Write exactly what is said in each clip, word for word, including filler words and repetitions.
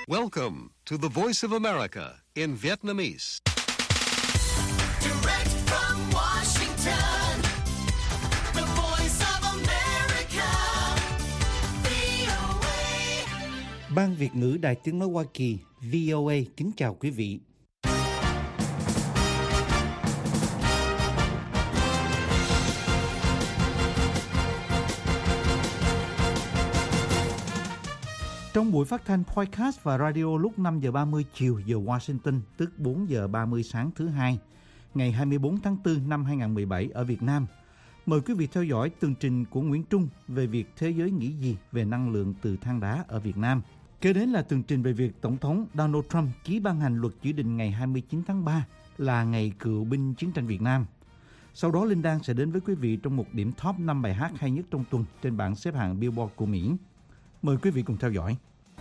Welcome to the Voice of America in Vietnamese. Direct from Washington, the Voice of America, vê o a. Ban Việt ngữ Đài Tiếng nói Hoa Kỳ vê o a kính chào quý vị. Trong buổi phát thanh podcast và radio lúc năm giờ ba mươi chiều giờ Washington, tức bốn giờ ba mươi sáng thứ hai, ngày hai mươi bốn tháng tư năm hai nghìn không trăm mười bảy ở Việt Nam. Mời quý vị theo dõi tường trình của Nguyễn Trung về việc thế giới nghĩ gì về năng lượng từ than đá ở Việt Nam. Kế đến là tường trình về việc Tổng thống Donald Trump ký ban hành luật chỉ định ngày hai mươi chín tháng ba là ngày cựu binh chiến tranh Việt Nam. Sau đó Linh Đan sẽ đến với quý vị trong một điểm top năm bài hát hay nhất trong tuần trên bảng xếp hạng Billboard của Mỹ. Mời quý vị cùng theo dõi.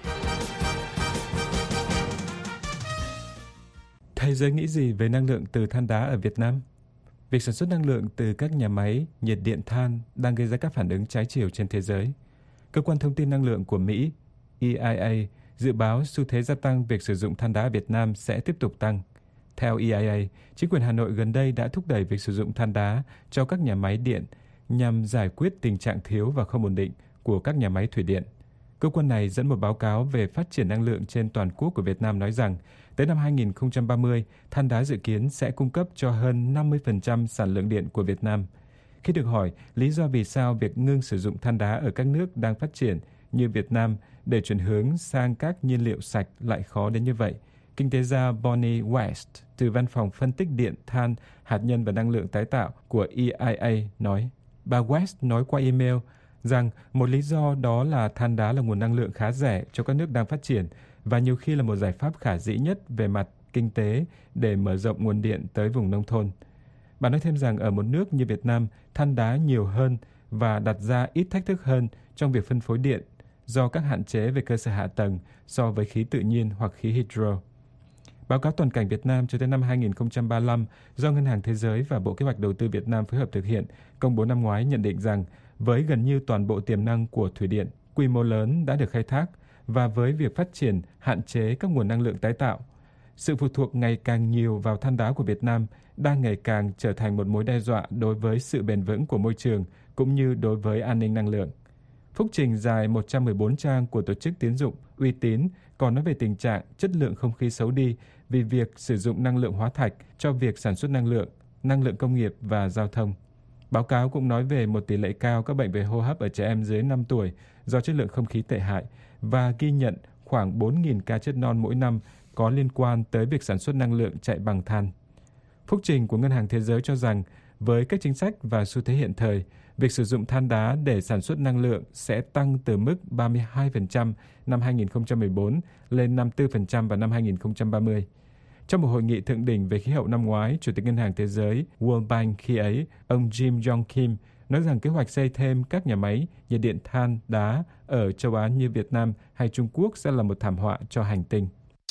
Thế giới nghĩ gì về năng lượng từ than đá ở Việt Nam? Việc sản xuất năng lượng từ các nhà máy nhiệt điện than đang gây ra các phản ứng trái chiều trên thế giới. Cơ quan thông tin năng lượng của Mỹ, E I A, dự báo xu thế gia tăng việc sử dụng than đá ở Việt Nam sẽ tiếp tục tăng. Theo E I A, chính quyền Hà Nội gần đây đã thúc đẩy việc sử dụng than đá cho các nhà máy điện nhằm giải quyết tình trạng thiếu và không ổn định của các nhà máy thủy điện. Cơ quan này dẫn một báo cáo về phát triển năng lượng trên toàn quốc của Việt Nam nói rằng, tới năm hai nghìn không trăm ba mươi, than đá dự kiến sẽ cung cấp cho hơn năm mươi phần trăm sản lượng điện của Việt Nam. Khi được hỏi lý do vì sao việc ngưng sử dụng than đá ở các nước đang phát triển như Việt Nam để chuyển hướng sang các nhiên liệu sạch lại khó đến như vậy, kinh tế gia Bonnie West từ Văn phòng phân tích điện, than, hạt nhân và năng lượng tái tạo của E I A nói. Bà West nói qua email rằng một lý do đó là than đá là nguồn năng lượng khá rẻ cho các nước đang phát triển và nhiều khi là một giải pháp khả dĩ nhất về mặt kinh tế để mở rộng nguồn điện tới vùng nông thôn. Bà nói thêm rằng ở một nước như Việt Nam, than đá nhiều hơn và đặt ra ít thách thức hơn trong việc phân phối điện do các hạn chế về cơ sở hạ tầng so với khí tự nhiên hoặc khí hydro. Báo cáo toàn cảnh Việt Nam cho tới năm hai nghìn không trăm ba mươi lăm do Ngân hàng Thế giới và Bộ Kế hoạch Đầu tư Việt Nam phối hợp thực hiện, công bố năm ngoái nhận định rằng với gần như toàn bộ tiềm năng của thủy điện, quy mô lớn đã được khai thác và với việc phát triển hạn chế các nguồn năng lượng tái tạo, sự phụ thuộc ngày càng nhiều vào than đá của Việt Nam đang ngày càng trở thành một mối đe dọa đối với sự bền vững của môi trường cũng như đối với an ninh năng lượng. Phúc trình dài một trăm mười bốn trang của tổ chức tín dụng uy tín còn nói về tình trạng chất lượng không khí xấu đi vì việc sử dụng năng lượng hóa thạch cho việc sản xuất năng lượng, năng lượng công nghiệp và giao thông. Báo cáo cũng nói về một tỷ lệ cao các bệnh về hô hấp ở trẻ em dưới năm tuổi do chất lượng không khí tệ hại và ghi nhận khoảng bốn nghìn ca chết non mỗi năm có liên quan tới việc sản xuất năng lượng chạy bằng than. Phúc trình của Ngân hàng Thế giới cho rằng với các chính sách và xu thế hiện thời, việc sử dụng than đá để sản xuất năng lượng sẽ tăng từ mức ba mươi hai phần trăm năm hai nghìn không trăm mười bốn lên năm mươi tư phần trăm vào năm hai nghìn không trăm ba mươi. Trong một hội nghị thượng đỉnh về khí hậu năm ngoái, Chủ tịch Ngân hàng Thế giới World Bank khi ấy, ông Jim Yong Kim, nói rằng kế hoạch xây thêm các nhà máy nhiệt điện than đá ở châu Á như Việt Nam hay Trung Quốc sẽ là một thảm họa cho hành tinh.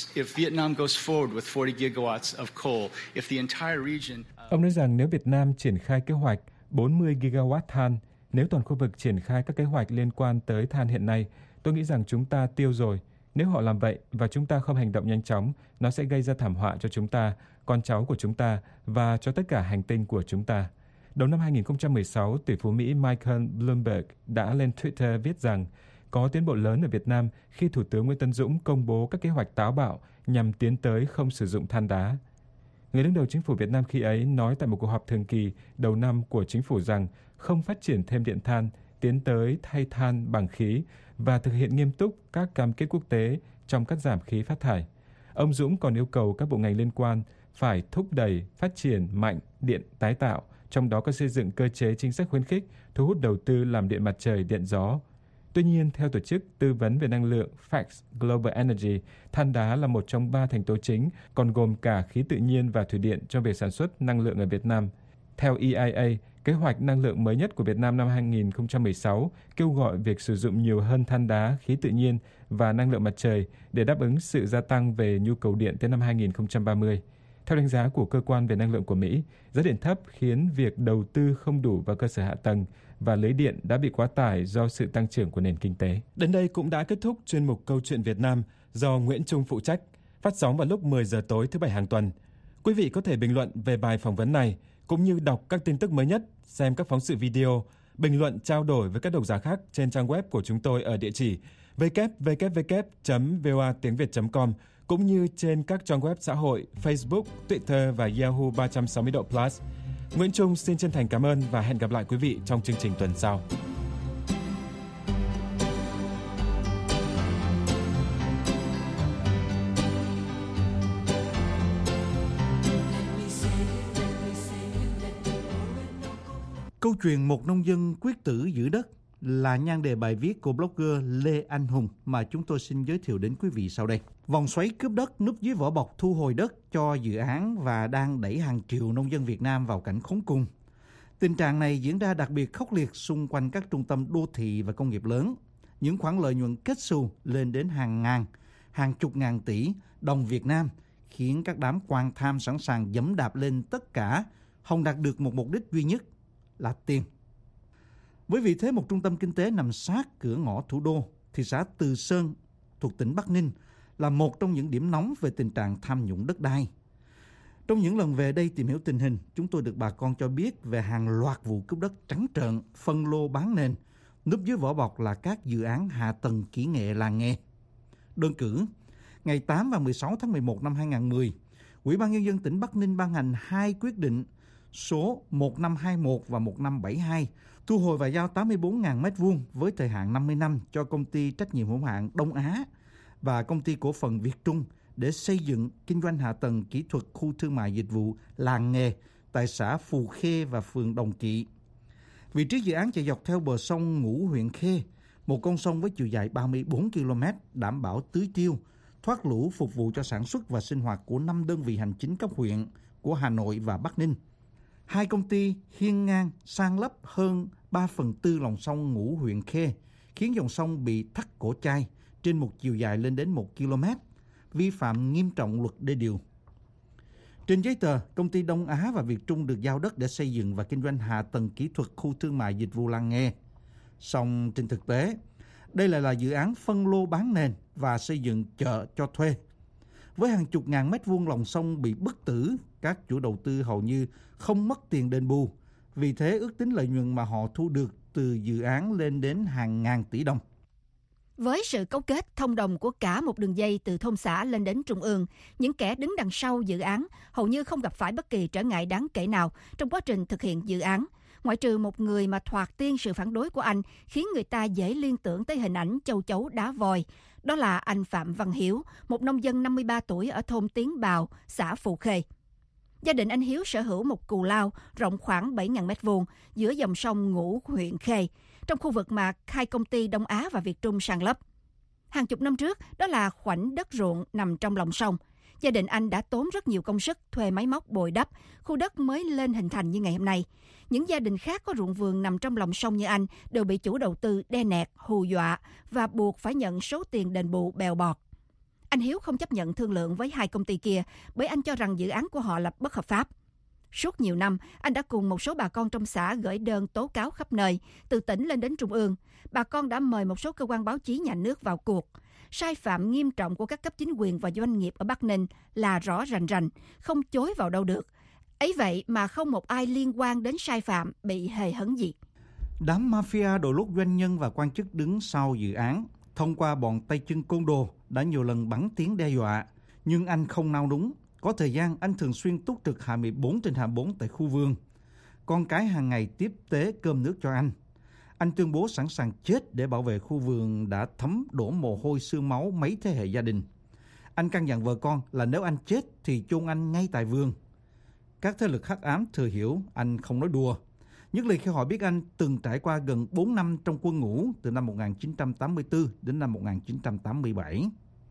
Ông nói rằng nếu Việt Nam triển khai kế hoạch bốn mươi gigawatt than, nếu toàn khu vực triển khai các kế hoạch liên quan tới than hiện nay, tôi nghĩ rằng chúng ta tiêu rồi. Nếu họ làm vậy và chúng ta không hành động nhanh chóng, nó sẽ gây ra thảm họa cho chúng ta, con cháu của chúng ta và cho tất cả hành tinh của chúng ta. Đầu năm hai nghìn không trăm mười sáu, tỷ phú Mỹ Michael Bloomberg đã lên Twitter viết rằng có tiến bộ lớn ở Việt Nam khi Thủ tướng Nguyễn Tấn Dũng công bố các kế hoạch táo bạo nhằm tiến tới không sử dụng than đá. Người đứng đầu chính phủ Việt Nam khi ấy nói tại một cuộc họp thường kỳ đầu năm của chính phủ rằng không phát triển thêm điện than, tiến tới thay than bằng khí và thực hiện nghiêm túc các cam kết quốc tế trong cắt giảm khí phát thải. Ông Dũng còn yêu cầu các bộ ngành liên quan phải thúc đẩy phát triển mạnh điện tái tạo, trong đó có xây dựng cơ chế chính sách khuyến khích, thu hút đầu tư làm điện mặt trời, điện gió. Tuy nhiên, theo tổ chức tư vấn về năng lượng Fact Global Energy, than đá là một trong ba thành tố chính, còn gồm cả khí tự nhiên và thủy điện trong việc sản xuất năng lượng ở Việt Nam. Theo E I A, kế hoạch năng lượng mới nhất của Việt Nam năm hai nghìn không trăm mười sáu kêu gọi việc sử dụng nhiều hơn than đá, khí tự nhiên và năng lượng mặt trời để đáp ứng sự gia tăng về nhu cầu điện tới năm hai nghìn không trăm ba mươi. Theo đánh giá của cơ quan về năng lượng của Mỹ, giá điện thấp khiến việc đầu tư không đủ vào cơ sở hạ tầng và lưới điện đã bị quá tải do sự tăng trưởng của nền kinh tế. Đến đây cũng đã kết thúc chuyên mục Câu chuyện Việt Nam. do Nguyễn Trung phụ trách, phát sóng vào lúc mười giờ tối thứ Bảy hàng tuần. Quý vị có thể bình luận về bài phỏng vấn này, cũng như đọc các tin tức mới nhất, xem các phóng sự video, bình luận trao đổi với các độc giả khác trên trang web của chúng tôi ở địa chỉ w w w chấm v o a tiếng việt chấm com, cũng như trên các trang web xã hội Facebook, Twitter và Yahoo ba trăm sáu mươi độ Plus. Nguyễn Trung xin chân thành cảm ơn và hẹn gặp lại quý vị trong chương trình tuần sau. Câu chuyện một nông dân quyết tử giữ đất là nhan đề bài viết của blogger Lê Anh Hùng mà chúng tôi xin giới thiệu đến quý vị sau đây. Vòng xoáy cướp đất núp dưới vỏ bọc thu hồi đất cho dự án và đang đẩy hàng triệu nông dân Việt Nam vào cảnh khốn cùng. Tình trạng này diễn ra đặc biệt khốc liệt xung quanh các trung tâm đô thị và công nghiệp lớn. Những khoản lợi nhuận kết xù lên đến hàng ngàn, hàng chục ngàn tỷ đồng Việt Nam khiến các đám quan tham sẵn sàng giẫm đạp lên tất cả, hòng đạt được một mục đích duy nhất là tiền. Với vị thế một trung tâm kinh tế nằm sát cửa ngõ thủ đô, thị xã Từ Sơn thuộc tỉnh Bắc Ninh là một trong những điểm nóng về tình trạng tham nhũng đất đai. Trong những lần về đây tìm hiểu tình hình, chúng tôi được bà con cho biết về hàng loạt vụ cướp đất trắng trợn, phân lô bán nền, núp dưới vỏ bọc là các dự án hạ tầng kỹ nghệ làng nghề. Đơn cử, ngày tám và mười sáu tháng mười một năm hai nghìn không trăm mười, Ủy ban Nhân dân tỉnh Bắc Ninh ban hành hai quyết định số một năm hai mốt và một năm bảy hai thu hồi và giao tám mươi bốn nghìn mét vuông với thời hạn năm mươi năm cho công ty trách nhiệm hữu hạn Đông Á và công ty cổ phần Việt Trung để xây dựng kinh doanh hạ tầng kỹ thuật khu thương mại dịch vụ làng nghề tại xã Phù Khê và phường Đồng Kỵ. Vị trí dự án chạy dọc theo bờ sông Ngũ, huyện Khê, một con sông với chiều dài ba mươi bốn ki lô mét, đảm bảo tưới tiêu, thoát lũ phục vụ cho sản xuất và sinh hoạt của năm đơn vị hành chính cấp huyện của Hà Nội và Bắc Ninh. Hai công ty hiên ngang san lấp hơn ba phần tư lòng sông Ngũ, huyện Khê, khiến dòng sông bị thắt cổ chai trên một chiều dài lên đến một ki lô mét, vi phạm nghiêm trọng luật đê điều. Trên giấy tờ, công ty Đông Á và Việt Trung được giao đất để xây dựng và kinh doanh hạ tầng kỹ thuật khu thương mại dịch vụ làng nghề. Song trên thực tế, đây lại là dự án phân lô bán nền và xây dựng chợ cho thuê. Với hàng chục ngàn mét vuông lòng sông bị bức tử, các chủ đầu tư hầu như không mất tiền đền bù. Vì thế ước tính lợi nhuận mà họ thu được từ dự án lên đến hàng ngàn tỷ đồng. Với sự cấu kết thông đồng của cả một đường dây từ thôn xã lên đến trung ương, những kẻ đứng đằng sau dự án hầu như không gặp phải bất kỳ trở ngại đáng kể nào trong quá trình thực hiện dự án, ngoại trừ một người mà thoạt tiên sự phản đối của anh khiến người ta dễ liên tưởng tới hình ảnh châu chấu đá voi. Đó là anh Phạm Văn Hiếu, một nông dân năm mươi ba tuổi ở thôn Tiến Bào, xã Phù Khê. Gia đình anh Hiếu sở hữu một cù lao rộng khoảng bảy nghìn mét vuông giữa dòng sông Ngũ, huyện Khê, trong khu vực mà hai công ty Đông Á và Việt Trung san lấp. Hàng chục năm trước, đó là khoảnh đất ruộng nằm trong lòng sông. Gia đình anh đã tốn rất nhiều công sức thuê máy móc bồi đắp, khu đất mới lên hình thành như ngày hôm nay. Những gia đình khác có ruộng vườn nằm trong lòng sông như anh đều bị chủ đầu tư đe nẹt, hù dọa và buộc phải nhận số tiền đền bù bèo bọt. Anh Hiếu không chấp nhận thương lượng với hai công ty kia bởi anh cho rằng dự án của họ là bất hợp pháp. Suốt nhiều năm, anh đã cùng một số bà con trong xã gửi đơn tố cáo khắp nơi, từ tỉnh lên đến trung ương. Bà con đã mời một số cơ quan báo chí nhà nước vào cuộc. Sai phạm nghiêm trọng của các cấp chính quyền và doanh nghiệp ở Bắc Ninh là rõ rành rành, không chối vào đâu được. Ấy vậy mà không một ai liên quan đến sai phạm bị hề hấn gì. Đám mafia đội lốt doanh nhân và quan chức đứng sau dự án, thông qua bọn tay chân côn đồ, đã nhiều lần bắn tiếng đe dọa. Nhưng anh không nao núng. Có thời gian, anh thường xuyên túc trực hai mươi bốn trên hai mươi bốn tại khu vườn. Con cái hàng ngày tiếp tế cơm nước cho anh. Anh tuyên bố sẵn sàng chết để bảo vệ khu vườn đã thấm đổ mồ hôi xương máu mấy thế hệ gia đình. Anh căn dặn vợ con là nếu anh chết thì chôn anh ngay tại vườn. Các thế lực hắc ám thừa hiểu anh không nói đùa. Nhất là khi họ biết anh từng trải qua gần bốn năm trong quân ngũ từ năm một nghìn chín trăm tám mươi tư đến năm một nghìn chín trăm tám mươi bảy.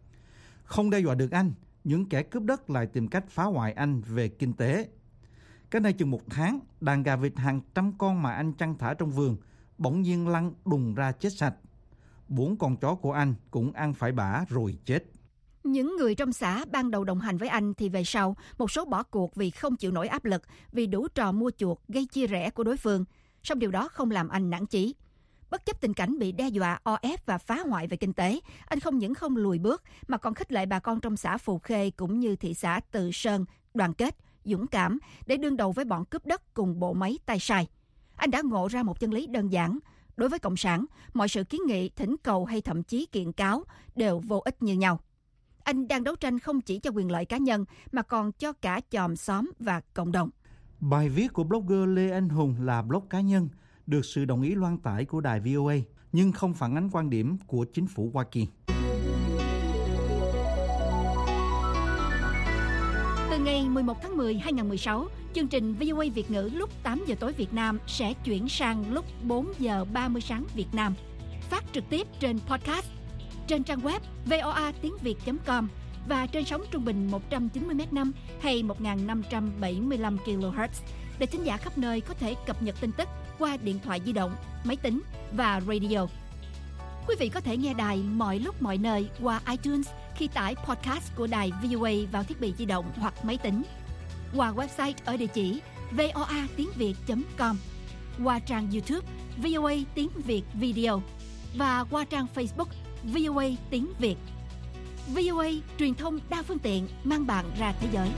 Không đe dọa được anh, những kẻ cướp đất lại tìm cách phá hoại anh về kinh tế. Cách đây chừng một tháng, đàn gà vịt hàng trăm con mà anh chăn thả trong vườn bỗng nhiên lăn đùng ra chết sạch. Bốn con chó của anh cũng ăn phải bả rồi chết. Những người trong xã ban đầu đồng hành với anh thì về sau, một số bỏ cuộc vì không chịu nổi áp lực, vì đủ trò mua chuộc gây chia rẽ của đối phương. Song điều đó không làm anh nản chí. Bất chấp tình cảnh bị đe dọa, o ép và phá hoại về kinh tế, anh không những không lùi bước mà còn khích lệ bà con trong xã Phù Khê cũng như thị xã Từ Sơn đoàn kết, dũng cảm để đương đầu với bọn cướp đất cùng bộ máy tay sai. Anh đã ngộ ra một chân lý đơn giản: đối với Cộng sản, mọi sự kiến nghị, thỉnh cầu hay thậm chí kiện cáo đều vô ích như nhau. Anh đang đấu tranh không chỉ cho quyền lợi cá nhân mà còn cho cả chòm xóm và cộng đồng. Bài viết của blogger Lê Anh Hùng là blog cá nhân, được sự đồng ý loan tải của đài vê o a, nhưng không phản ánh quan điểm của chính phủ Hoa Kỳ. Từ ngày mười một tháng mười năm hai nghìn không trăm mười sáu, chương trình vê o a Việt ngữ lúc tám giờ tối Việt Nam sẽ chuyển sang lúc bốn giờ ba mươi sáng Việt Nam, phát trực tiếp trên podcast, trên trang web voa tiếng việt chấm com và trên sóng trung bình một trăm chín mươi mét năm hay một nghìn năm trăm bảy mươi lăm ki lô héc để thính giả khắp nơi có thể cập nhật tin tức qua điện thoại di động, máy tính và radio. Quý vị có thể nghe đài mọi lúc mọi nơi qua iTunes khi tải podcast của đài vê o a vào thiết bị di động hoặc máy tính, qua website ở địa chỉ voa tiếng việt chấm com, qua trang YouTube vê o a tiếng Việt Video và qua trang Facebook vê o a tiếng Việt. vê o a truyền thông đa phương tiện mang bạn ra thế giới.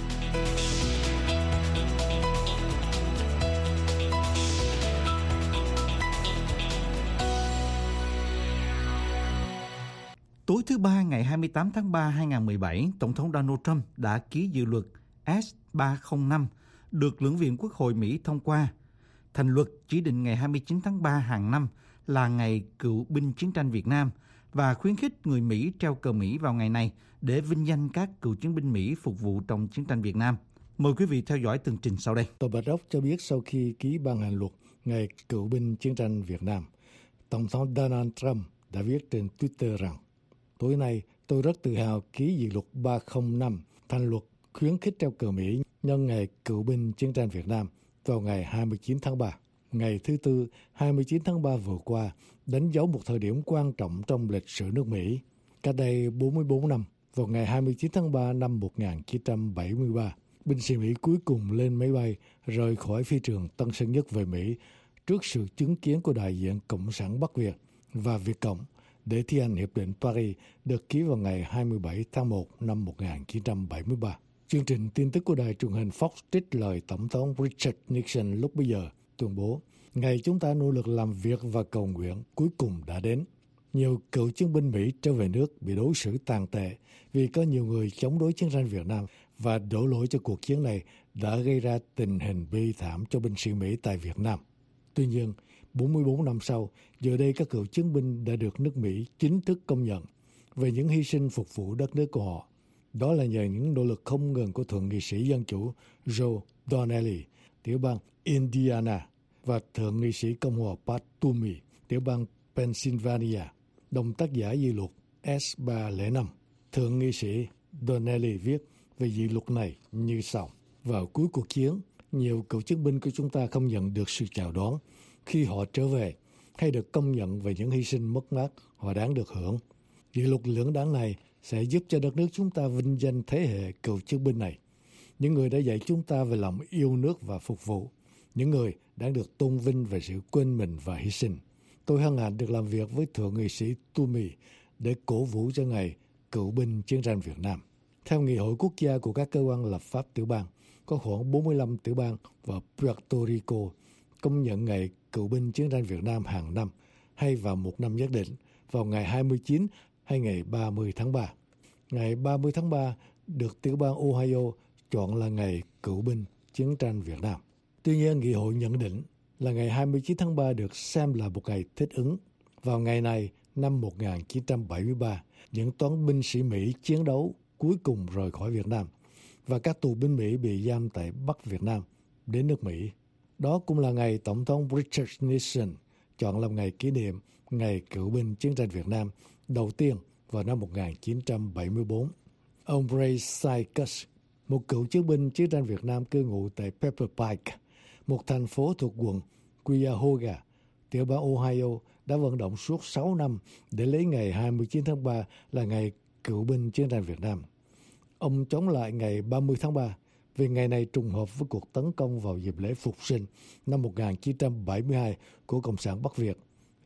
Tối thứ Ba ngày hai mươi tám tháng ba năm hai nghìn không trăm mười bảy, Tổng thống Donald Trump đã ký dự luật S ba không năm được Lưỡng viện Quốc hội Mỹ thông qua. Thành luật chỉ định ngày hai mươi chín tháng ba hàng năm là ngày cựu binh chiến tranh Việt Nam và khuyến khích người Mỹ treo cờ Mỹ vào ngày này để vinh danh các cựu chiến binh Mỹ phục vụ trong chiến tranh Việt Nam. Mời quý vị theo dõi tường trình sau đây. Tòa Bạch Ốc cho biết sau khi ký ban hành luật ngày cựu binh chiến tranh Việt Nam, Tổng thống Donald Trump đã viết trên Twitter rằng: tối nay tôi rất tự hào ký dự luật ba không năm, thành luật khuyến khích treo cờ Mỹ nhân ngày cựu binh chiến tranh Việt Nam vào ngày hai mươi chín tháng ba. Ngày thứ Tư, hai mươi chín tháng ba vừa qua, đánh dấu một thời điểm quan trọng trong lịch sử nước Mỹ. Cách đây bốn mươi tư năm, vào ngày hai mươi chín tháng ba năm một nghìn chín trăm bảy mươi ba, binh sĩ Mỹ cuối cùng lên máy bay rời khỏi phi trường Tân Sơn Nhất về Mỹ trước sự chứng kiến của đại diện Cộng sản Bắc Việt và Việt Cộng để thi hành Hiệp định Paris được ký vào ngày hai mươi bảy tháng một năm một nghìn chín trăm bảy mươi ba. Chương trình tin tức của đài truyền hình Fox trích lời Tổng thống Richard Nixon lúc bấy giờ tuyên bố: ngày chúng ta nỗ lực làm việc và cầu nguyện cuối cùng đã đến. Nhiều cựu chiến binh Mỹ trở về nước bị đối xử tàn tệ vì có nhiều người chống đối chiến tranh Việt Nam và đổ lỗi cho cuộc chiến này đã gây ra tình hình bi thảm cho binh sĩ Mỹ tại Việt Nam. Tuy nhiên, bốn mươi tư năm sau, giờ đây các cựu chiến binh đã được nước Mỹ chính thức công nhận về những hy sinh phục vụ đất nước của họ. Đó là nhờ những nỗ lực không ngừng của Thượng nghị sĩ Dân Chủ Joe Donnelly, tiểu bang Indiana, và Thượng nghị sĩ Cộng hòa Pat Toomey, tiểu bang Pennsylvania, đồng tác giả dự luật S ba không năm. Thượng nghị sĩ Donnelly viết về dự luật này như sau: vào cuối cuộc chiến, nhiều cựu chiến binh của chúng ta không nhận được sự chào đón khi họ trở về hay được công nhận về những hy sinh mất mát họ đáng được hưởng. Dự luật lưỡng đảng này sẽ giúp cho đất nước chúng ta vinh danh thế hệ cựu chiến binh này, những người đã dạy chúng ta về lòng yêu nước và phục vụ, những người đang được tôn vinh về sự quên mình và hy sinh. Tôi hân hạnh được làm việc với Thượng nghị sĩ Toomey để cổ vũ cho ngày cựu binh chiến tranh Việt Nam. Theo Nghị hội Quốc gia của các cơ quan lập pháp tiểu bang, có khoảng bốn mươi lăm tiểu bang và Puerto Rico công nhận ngày cựu binh chiến tranh Việt Nam hàng năm hay vào một năm nhất định, vào ngày hai mươi chín hay ngày ba mươi tháng ba. Ngày ba mươi tháng ba được tiểu bang Ohio chọn là ngày cựu binh chiến tranh Việt Nam. Tuy nhiên, Nghị hội nhận định là ngày hai mươi chín tháng ba được xem là một ngày thích ứng. Vào ngày này, năm một nghìn chín trăm bảy mươi ba, những toán binh sĩ Mỹ chiến đấu cuối cùng rời khỏi Việt Nam và các tù binh Mỹ bị giam tại Bắc Việt Nam đến nước Mỹ. Đó cũng là ngày Tổng thống Richard Nixon chọn làm ngày kỷ niệm ngày cựu binh chiến tranh Việt Nam đầu tiên vào năm một nghìn chín trăm bảy mươi tư. Ông Ray Sykes, một cựu chiến binh chiến tranh Việt Nam cư ngụ tại Pepper Pike, một thành phố thuộc quận Cuyahoga, tiểu bang Ohio, đã vận động suốt sáu năm để lấy ngày hai mươi chín tháng ba là ngày cựu binh chiến tranh Việt Nam. Ông chống lại ngày ba mươi tháng ba vì ngày này trùng hợp với cuộc tấn công vào dịp lễ Phục sinh năm một nghìn chín trăm bảy mươi hai của Cộng sản Bắc Việt.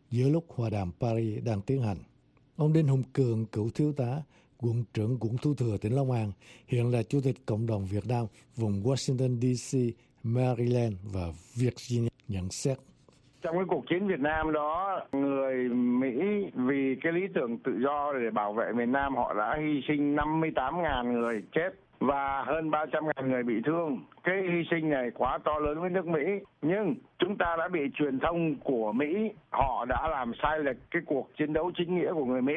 giữa lúc hòa đàm Paris đang tiến hành. Ông Đinh Hùng Cường, cựu thiếu tá, quận trưởng quận Thủ Thừa, tỉnh Long An, hiện là Chủ tịch Cộng đồng Việt Nam vùng Washington đê xê, Maryland và Virginia, nhận xét. Trong cái cuộc chiến Việt Nam đó, người Mỹ vì cái lý tưởng tự do để bảo vệ miền Nam, họ đã hy sinh năm mươi tám nghìn người chết và hơn ba trăm nghìn người bị thương. Cái hy sinh này quá to lớn với nước Mỹ. Nhưng chúng ta đã bị truyền thông của Mỹ, họ đã làm sai lệch cái cuộc chiến đấu chính nghĩa của người Mỹ.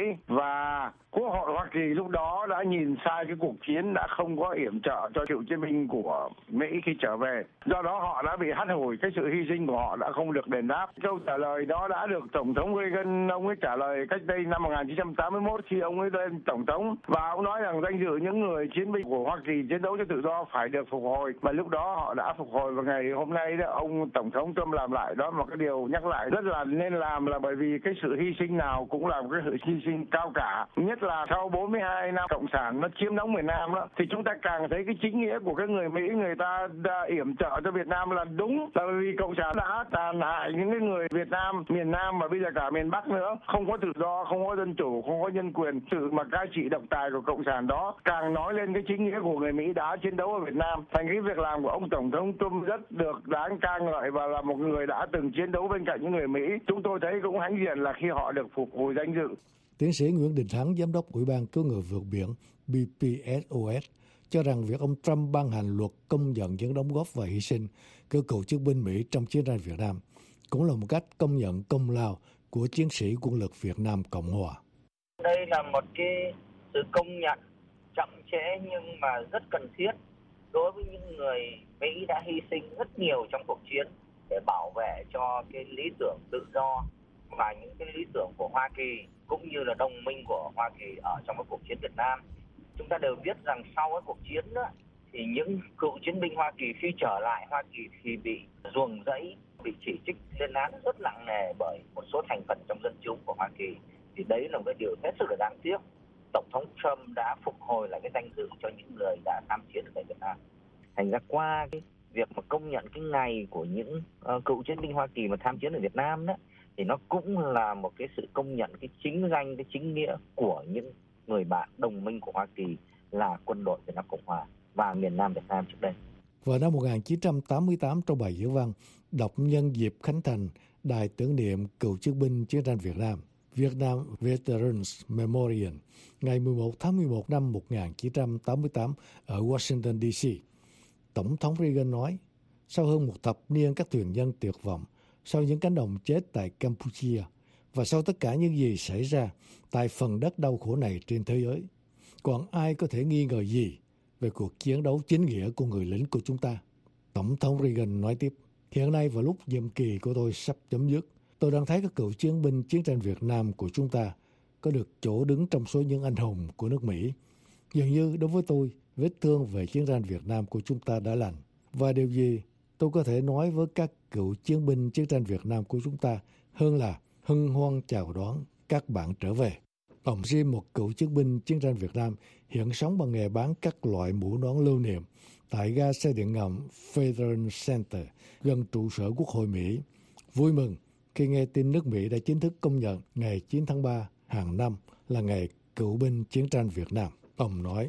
Và Quốc hội Hoa Kỳ lúc đó đã nhìn sai cái cuộc chiến, đã không có yểm trợ cho cựu chiến binh của Mỹ khi trở về. Do đó họ đã bị hắt hủi, cái sự hy sinh của họ đã không được đền đáp. Câu trả lời đó đã được Tổng thống Reagan, ông ấy trả lời cách đây năm một nghìn chín trăm tám mươi mốt khi ông ấy lên Tổng thống. Và ông nói rằng danh dự những người chiến binh của Hoa Kỳ chiến đấu cho tự do phải được phục hồi. Và lúc đó họ đã phục hồi, và ngày hôm nay đó, ông Tổng thống Trump làm lại đó một cái điều nhắc lại rất là nên làm, là bởi vì cái sự hy sinh nào cũng là một cái sự hy sinh cao cả. Nhất là sau bốn mươi hai năm Cộng sản nó chiếm đóng miền Nam đó, thì chúng ta càng thấy cái chính nghĩa của cái người Mỹ, người ta đã yểm trợ cho Việt Nam là đúng, là bởi vì Cộng sản đã tàn hại những cái người Việt Nam, miền Nam và bây giờ cả miền Bắc nữa, không có tự do, không có dân chủ, không có nhân quyền. Sự mà cai trị độc tài của Cộng sản đó càng nói lên cái chính nghĩa của người Mỹ đã chiến đấu ở Việt Nam. Thành cái việc làm của ông Tổng thống Trump rất được đáng ca ngợi, và là một người đã từng chiến đấu bên cạnh những người Mỹ. Chúng tôi thấy cũng hãnh diện là khi họ được phục hồi danh dự. Tiến sĩ Nguyễn Đình Thắng, Giám đốc Ủy ban Cứu người vượt biển B P S O S, cho rằng việc ông Trump ban hành luật công nhận những đóng góp và hy sinh của cựu chiến binh Mỹ trong chiến tranh Việt Nam cũng là một cách công nhận công lao của chiến sĩ quân lực Việt Nam Cộng Hòa. Đây là một cái sự công nhận chậm trễ nhưng mà rất cần thiết đối với những người Mỹ đã hy sinh rất nhiều trong cuộc chiến để bảo vệ cho cái lý tưởng tự do và những cái lý tưởng của Hoa Kỳ cũng như là đồng minh của Hoa Kỳ ở trong cái cuộc chiến Việt Nam. Chúng ta đều biết rằng sau cái cuộc chiến đó, thì những cựu chiến binh Hoa Kỳ khi trở lại Hoa Kỳ thì bị ruồng rẫy, bị chỉ trích lên án rất nặng nề bởi một số thành phần trong dân chúng của Hoa Kỳ. Thì đấy là một cái điều hết sức là đáng tiếc. Tổng thống Trump đã phục hồi lại cái danh dự cho những người đã tham chiến ở Việt Nam. Thành ra qua cái việc mà công nhận cái ngày của những uh, cựu chiến binh Hoa Kỳ mà tham chiến ở Việt Nam đó, thì nó cũng là một cái sự công nhận cái chính danh, cái chính nghĩa của những người bạn đồng minh của Hoa Kỳ là quân đội Việt Nam Cộng Hòa và miền Nam Việt Nam trước đây. Vào năm một nghìn chín trăm tám mươi tám, trong bài diễn văn đọc nhân dịp khánh thành đài tưởng niệm cựu chiến binh chiến tranh Việt Nam, Vietnam Veterans Memorial, ngày mười một tháng mười một năm một nghìn chín trăm tám mươi tám ở Washington đê xê, Tổng thống Reagan nói, sau hơn một thập niên các thuyền nhân tuyệt vọng, sau những cánh đồng chết tại Campuchia và sau tất cả những gì xảy ra tại phần đất đau khổ này trên thế giới, còn ai có thể nghi ngờ gì về cuộc chiến đấu chính nghĩa của người lính của chúng ta? Tổng thống Reagan nói tiếp, hiện nay vào lúc nhiệm kỳ của tôi sắp chấm dứt, tôi đang thấy các cựu chiến binh chiến tranh Việt Nam của chúng ta có được chỗ đứng trong số những anh hùng của nước Mỹ. Dường như đối với tôi, vết thương về chiến tranh Việt Nam của chúng ta đã lành. Và điều gì tôi có thể nói với các cựu chiến binh chiến tranh Việt Nam của chúng ta hơn là hân hoan chào đón các bạn trở về. Ông Jim, một cựu chiến binh chiến tranh Việt Nam, hiện sống bằng nghề bán các loại mũ nón lưu niệm tại ga xe điện ngầm Federal Center gần trụ sở Quốc hội Mỹ. Vui mừng khi nghe tin nước Mỹ đã chính thức công nhận ngày chín tháng ba hàng năm là ngày cựu binh chiến tranh Việt Nam. Ông nói,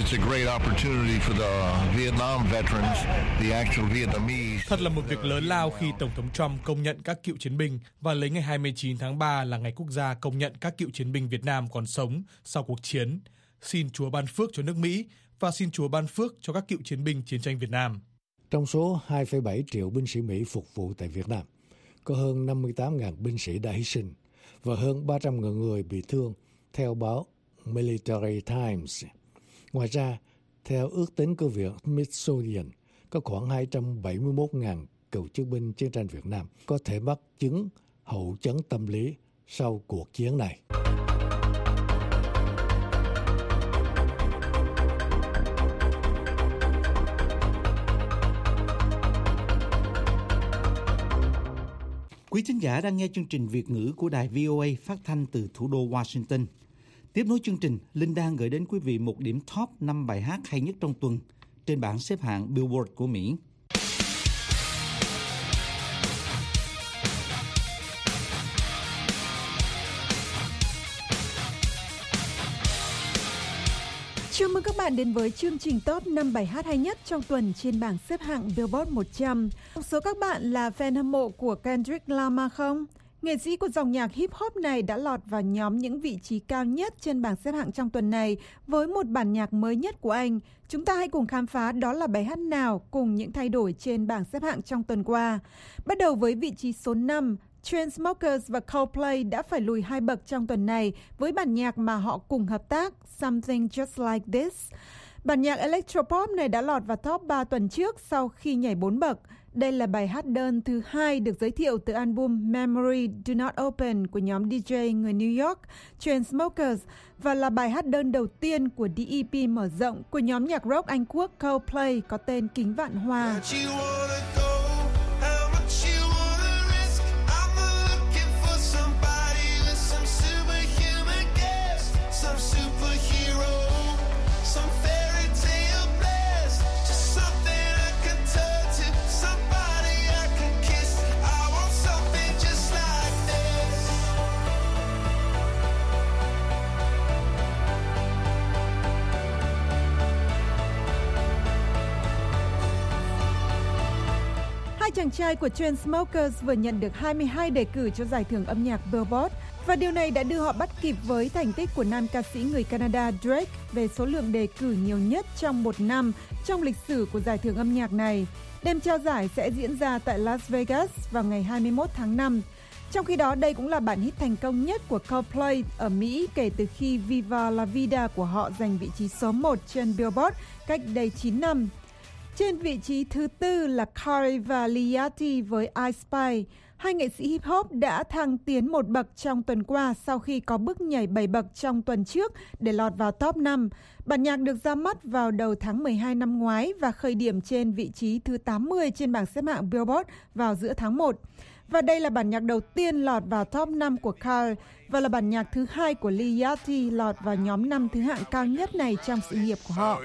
thật là một việc lớn lao khi Tổng thống Trump công nhận các cựu chiến binh và lấy ngày hai mươi chín tháng ba là ngày quốc gia công nhận các cựu chiến binh Việt Nam còn sống sau cuộc chiến. Xin Chúa ban phước cho nước Mỹ và xin Chúa ban phước cho các cựu chiến binh chiến tranh Việt Nam. Trong số hai phẩy bảy triệu binh sĩ Mỹ phục vụ tại Việt Nam, có hơn năm mươi tám nghìn binh sĩ đã hy sinh và hơn ba trăm nghìn người bị thương, theo báo Military Times. Ngoài ra, theo ước tính của Viện Smithsonian, có khoảng hai trăm bảy mươi mốt nghìn cựu chiến binh chiến tranh Việt Nam có thể mắc chứng hậu chấn tâm lý sau cuộc chiến này. Quý thính giả đang nghe chương trình Việt ngữ của đài vê o a phát thanh từ thủ đô Washington. Tiếp nối chương trình, Linh đang gửi đến quý vị một điểm top năm bài hát hay nhất trong tuần trên bảng xếp hạng Billboard của Mỹ. Chào mừng các bạn đến với chương trình top năm bài hát hay nhất trong tuần trên bảng xếp hạng Billboard một trăm. Một số các bạn là fan hâm mộ của Kendrick Lamar không? Nghệ sĩ của dòng nhạc hip hop này đã lọt vào nhóm những vị trí cao nhất trên bảng xếp hạng trong tuần này với một bản nhạc mới nhất của anh. Chúng ta hãy cùng khám phá đó là bài hát nào cùng những thay đổi trên bảng xếp hạng trong tuần qua. Bắt đầu với vị trí số năm, Chainsmokers và Coldplay đã phải lùi hai bậc trong tuần này với bản nhạc mà họ cùng hợp tác, Something Just Like This. Bản nhạc electropop này đã lọt vào top ba tuần trước sau khi nhảy bốn bậc. Đây là bài hát đơn thứ hai được giới thiệu từ album Memory Do Not Open của nhóm đi jay người New York Chainsmokers và là bài hát đơn đầu tiên của đê e pê mở rộng của nhóm nhạc rock Anh Quốc Coldplay có tên Kính Vạn Hoa. Hai chàng trai của Chainsmokers vừa nhận được hai mươi hai đề cử cho giải thưởng âm nhạc Billboard và điều này đã đưa họ bắt kịp với thành tích của nam ca sĩ người Canada Drake về số lượng đề cử nhiều nhất trong một năm trong lịch sử của giải thưởng âm nhạc này. Đêm trao giải sẽ diễn ra tại Las Vegas vào ngày hai mươi mốt tháng năm. Trong khi đó, đây cũng là bản hit thành công nhất của Coldplay ở Mỹ kể từ khi Viva La Vida của họ giành vị trí số một trên Billboard cách đây chín năm. Trên vị trí thứ tư là Kari và Liati với I Spy. Hai nghệ sĩ hip hop đã thăng tiến một bậc trong tuần qua sau khi có bước nhảy bảy bậc trong tuần trước để lọt vào top năm. Bản nhạc được ra mắt vào đầu tháng mười hai năm ngoái và khởi điểm trên vị trí thứ tám mươi trên bảng xếp hạng Billboard vào giữa tháng một. Và đây là bản nhạc đầu tiên lọt vào top năm của Kari và là bản nhạc thứ hai của Liati lọt vào nhóm năm thứ hạng cao nhất này trong sự nghiệp của họ.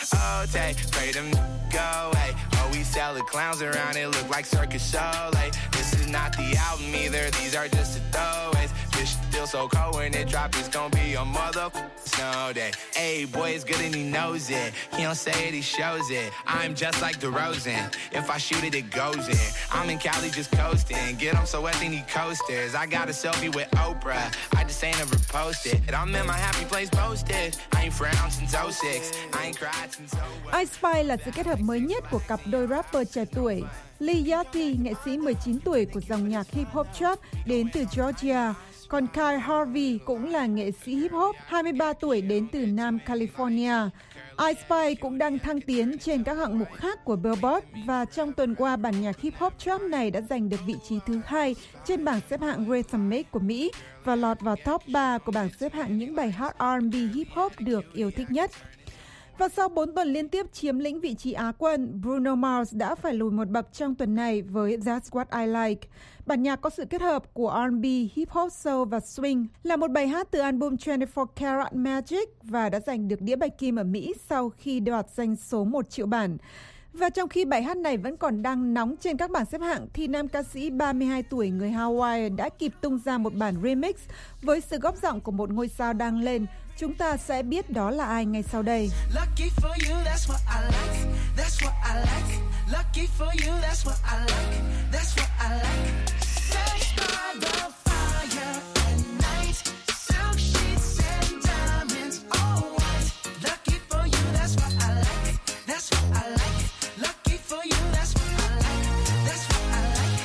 Still so cold when it drop, it's gonna be a mother snow day. Hey, boy, it's good and he knows it. He don't say it, he shows it. I'm just like DeRozan. If I shoot it, it goes in. I'm in Cali just coasting. Get him so wet, they need coasters. I got a selfie with Oprah. I just ain't ever posted. I'm in my happy place posted. I ain't frowned since oh six. I ain't cried since oh one. I Spy là sự kết hợp mới nhất của cặp đôi rapper trẻ tuổi. Lee Yachty, nghệ sĩ mười chín tuổi của dòng nhạc hip hop trap đến từ Georgia. Còn Kyle Harvey cũng là nghệ sĩ hip hop hai mươi ba tuổi đến từ Nam California. I Spy cũng đang thăng tiến trên các hạng mục khác của Billboard và trong tuần qua bản nhạc hip hop trap này đã giành được vị trí thứ hai trên bảng xếp hạng Rhythmic của Mỹ và lọt vào top ba của bảng xếp hạng những bài hát R and B hip hop được yêu thích nhất. Và sau bốn tuần liên tiếp chiếm lĩnh vị trí Á quân, Bruno Mars đã phải lùi một bậc trong tuần này với That's What I Like. Bản nhạc có sự kết hợp của R and B, hip hop, soul và swing, là một bài hát từ album hai mươi bốn Karat Magic và đã giành được đĩa bạch kim ở Mỹ sau khi đoạt doanh số một triệu bản. Và trong khi bài hát này vẫn còn đang nóng trên các bảng xếp hạng thì nam ca sĩ ba mươi hai tuổi người Hawaii đã kịp tung ra một bản remix với sự góp giọng của một ngôi sao đang lên. Chúng ta sẽ biết đó là ai ngay sau đây. Lucky for you, that's what I like. That's what I like. Lucky for you, that's what I like. That's what I like. Sex by the fire at night. Silk sheets and diamonds, all white. Lucky for you, that's what I like. That's what I like. Lucky for you, that's what I like. That's what I like.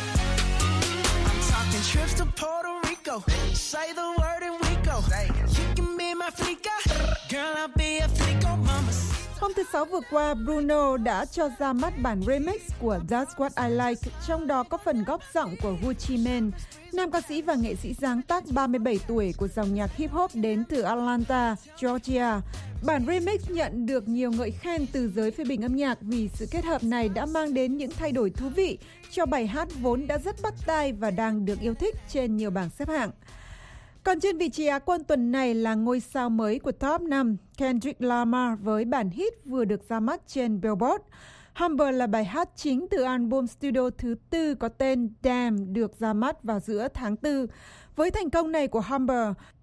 I'm talking trips to Puerto Rico. Say the word and we go. You can be my flica. Girl, I'll be a flico mama. Hôm thứ Sáu vừa qua, Bruno đã cho ra mắt bản remix của That's What I Like, trong đó có phần góp giọng của Gucci Mane. Nam ca sĩ và nghệ sĩ sáng tác ba mươi bảy tuổi của dòng nhạc hip hop đến từ Atlanta, Georgia. Bản remix nhận được nhiều ngợi khen từ giới phê bình âm nhạc vì sự kết hợp này đã mang đến những thay đổi thú vị cho bài hát vốn đã rất bắt tai và đang được yêu thích trên nhiều bảng xếp hạng. Còn trên vị trí Á quân tuần này là ngôi sao mới của top năm, Kendrick Lamar với bản hit vừa được ra mắt trên Billboard. Humber là bài hát chính từ album studio thứ tư có tên Damn được ra mắt vào giữa tháng tư. Với thành công này của Humber,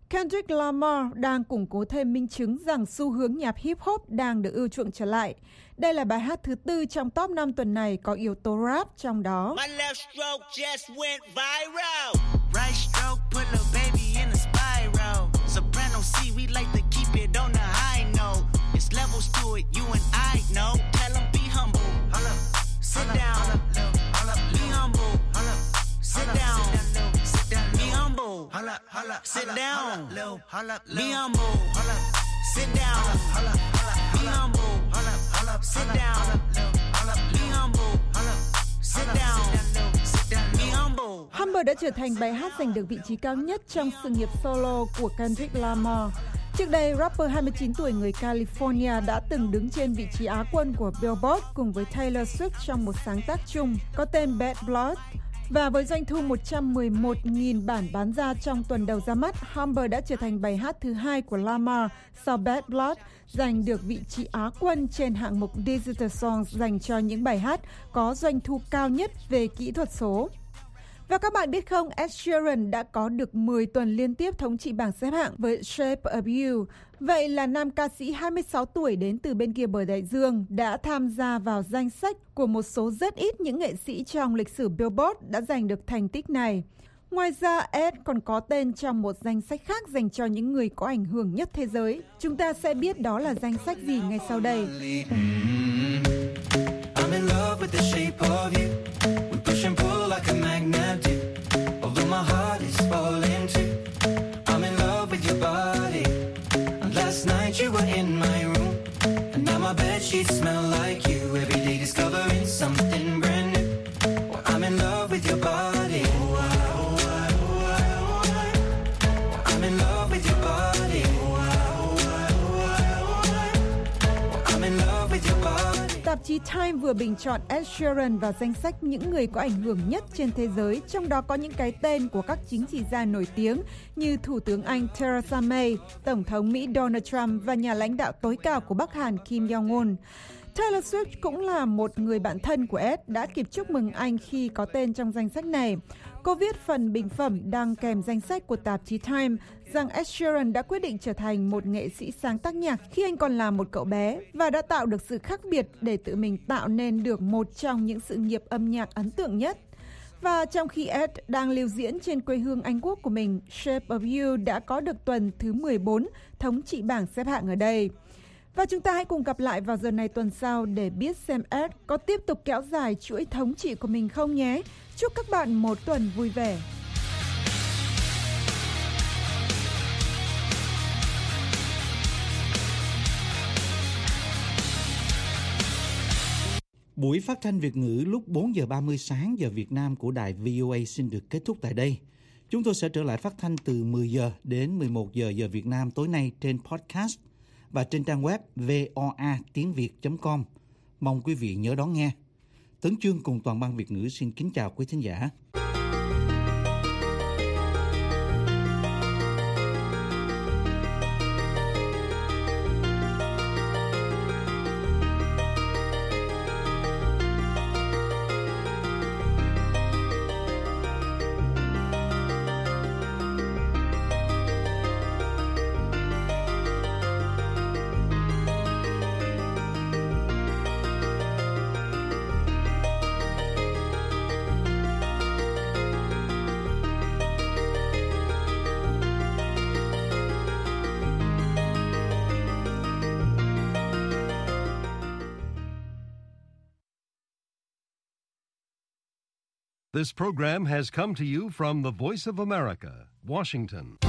Kendrick Lamar đang củng cố thêm minh chứng rằng xu hướng nhạc hip hop đang được ưa chuộng trở lại. Đây là bài hát thứ tư trong top năm tuần này có yếu tố rap trong đó. My left stroke just went viral. Right stroke put a baby in a spiral. Soprano C, we like to keep it on the high note. It's levels to it, you and I know. Tell them be humble. Hold up. Sit down. Hold up. Be humble. Hold up. Sit down. Be humble. Hold up. Hold up. Sit down. Hold up. Be humble. Hold up. Sit down. Hold up. Be humble. Hold up. Hold up. Sit down. Hold up. Be humble. Hold up. Sit down. Be humble. Humble đã trở thành bài hát giành được vị trí cao nhất trong sự nghiệp solo của Kendrick Lamar. Trước đây, rapper hai mươi chín tuổi người California đã từng đứng trên vị trí Á quân của Billboard cùng với Taylor Swift trong một sáng tác chung có tên Bad Blood. Và với doanh thu một trăm mười một nghìn bản bán ra trong tuần đầu ra mắt, Humble đã trở thành bài hát thứ hai của Lamar sau Bad Blood, giành được vị trí Á quân trên hạng mục Digital Songs dành cho những bài hát có doanh thu cao nhất về kỹ thuật số. Và các bạn biết không, Ed Sheeran đã có được mười tuần liên tiếp thống trị bảng xếp hạng với Shape of You. Vậy là nam ca sĩ hai mươi sáu tuổi đến từ bên kia bờ đại dương đã tham gia vào danh sách của một số rất ít những nghệ sĩ trong lịch sử Billboard đã giành được thành tích này. Ngoài ra, Ed còn có tên trong một danh sách khác dành cho những người có ảnh hưởng nhất thế giới. Chúng ta sẽ biết đó là danh sách gì ngay sau đây. I'm in love with the shape of you. We push and pull like a magnet do. Although my heart is falling too. I'm in love with your body. And last night you were in my room. And now my bedsheets smell like you. Every day discovering something brand new. Well, I'm in love with your body. Oh, I, oh, I, oh, I, oh, I. Well, I'm in love with your body. Oh, I, oh, I, oh, I, oh, I. Well, I'm in love with your body. Tạp chí Time vừa bình chọn Ed Sheeran vào danh sách những người có ảnh hưởng nhất trên thế giới, trong đó có những cái tên của các chính trị gia nổi tiếng như Thủ tướng Anh Theresa May, Tổng thống Mỹ Donald Trump và nhà lãnh đạo tối cao của Bắc Hàn Kim Jong-un. Taylor Swift cũng là một người bạn thân của Ed, đã kịp chúc mừng anh khi có tên trong danh sách này. Cô viết phần bình phẩm đăng kèm danh sách của tạp chí Time rằng Ed Sheeran đã quyết định trở thành một nghệ sĩ sáng tác nhạc khi anh còn là một cậu bé và đã tạo được sự khác biệt để tự mình tạo nên được một trong những sự nghiệp âm nhạc ấn tượng nhất. Và trong khi Ed đang lưu diễn trên quê hương Anh Quốc của mình, Shape of You đã có được tuần thứ mười bốn thống trị bảng xếp hạng ở đây. Và chúng ta hãy cùng gặp lại vào giờ này tuần sau để biết xem Ed có tiếp tục kéo dài chuỗi thống trị của mình không nhé. Chúc các bạn một tuần vui vẻ. Buổi phát thanh Việt ngữ lúc bốn giờ ba mươi sáng giờ Việt Nam của đài vê o a xin được kết thúc tại đây. Chúng tôi sẽ trở lại phát thanh từ mười giờ đến mười một giờ giờ Việt Nam tối nay trên podcast và trên trang web voa tiếng việt chấm com. Mong quý vị nhớ đón nghe. Tấn Chương cùng toàn ban Việt ngữ xin kính chào quý thính giả. This program has come to you from the Voice of America, Washington.